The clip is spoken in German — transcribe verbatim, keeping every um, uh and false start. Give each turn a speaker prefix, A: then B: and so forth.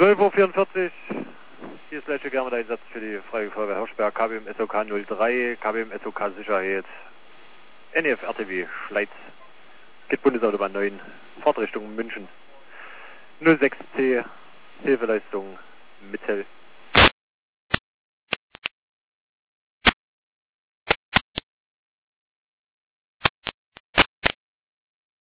A: zwölf Uhr vierundvierzig, hier ist Leitsche Germer, der Einsatz für die Freiwillige Feuerwehr Hirschberg, K B M S O K null drei, K B M S O K Sicherheit, N E F R T W Schleiz, geht Bundesautobahn neun, Fahrtrichtung München, null sechs C, Hilfeleistung Mittel.